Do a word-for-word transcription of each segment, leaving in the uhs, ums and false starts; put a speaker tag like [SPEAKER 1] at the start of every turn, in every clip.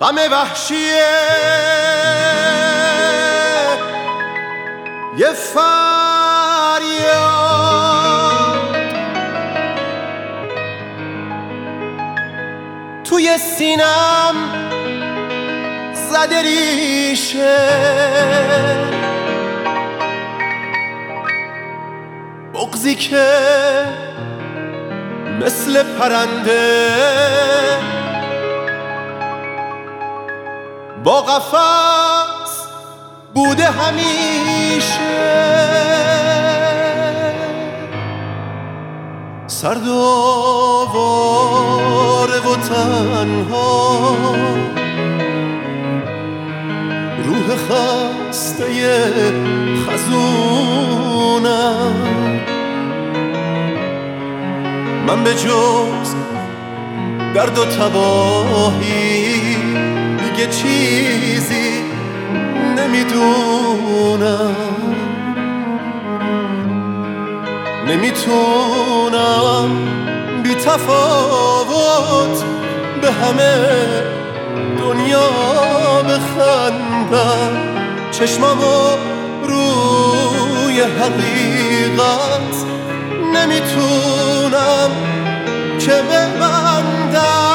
[SPEAKER 1] غم وحشیه یه فریاد توی سینم زده ریشه، بغضی که مثل پرنده با قفس بوده همیشه، سرد و آواره و تنها، روح خسته خزونم. من به جز درد و تباهی دیگه چیزی نمیدونم، نمیتونم بی تفاوت به همه دنیا بخندم، چشمامو روی حقیقت نمیتونم که ببندم.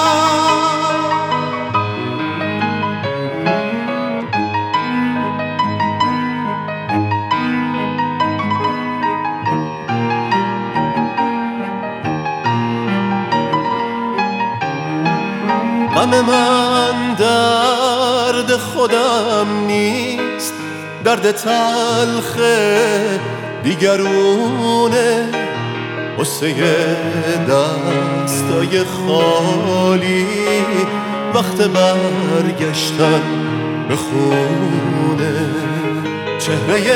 [SPEAKER 1] غم من درد خودم نیست، درد تلخ دیگرونه، قصه دستای خالی وقت برگشتن به خونه، چهره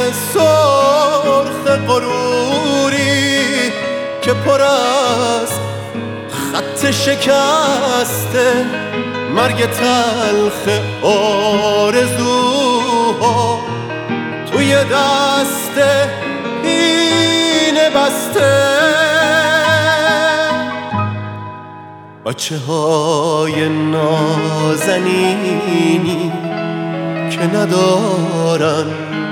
[SPEAKER 1] سرخ غروری که پر از خط شکسته، مرگ تلخ آرزوها توی دست اینه بسته، بچه های نازنینی که ندارن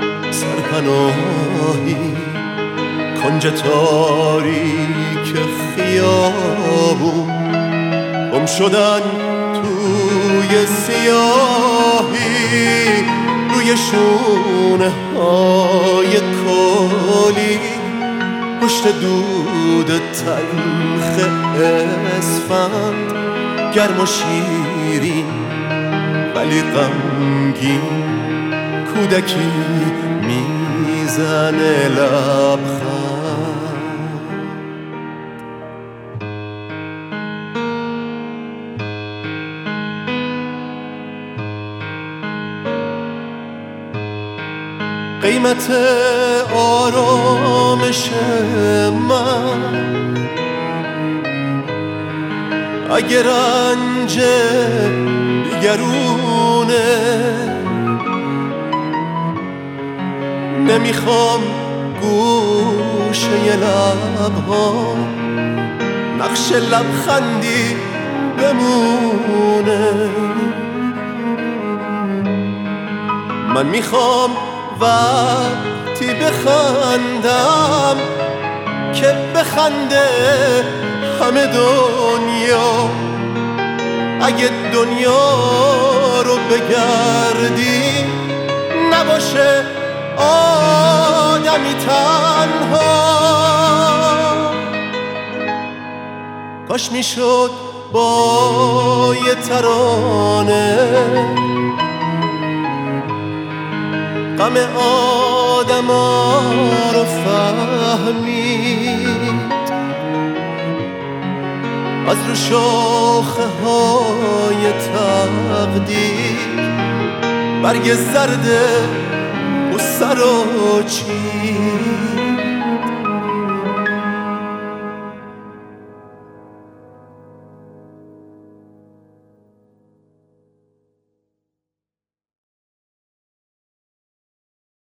[SPEAKER 1] سرپناهی، کنج تاریک خیابون گم شدن توی سیاهی، روی شونه های کلی پشت دود تلخ اسفند، گرم و شیرین ولی غمگین، کودکی میزنه لبخند. قیمت آرامش من اگه رنج دیگرونه، نمیخوام گوشه لبها نقش لبخندی بمونه، من میخوام وقتی بخندم که بخنده همه دنیا، اگه دنیا رو بگردی نباشه آدمی تنها، کاش میشد با یه ترانه غم آدما رو فهمید، از رو شاخه های تقدیر برگ زرده و سر و چید.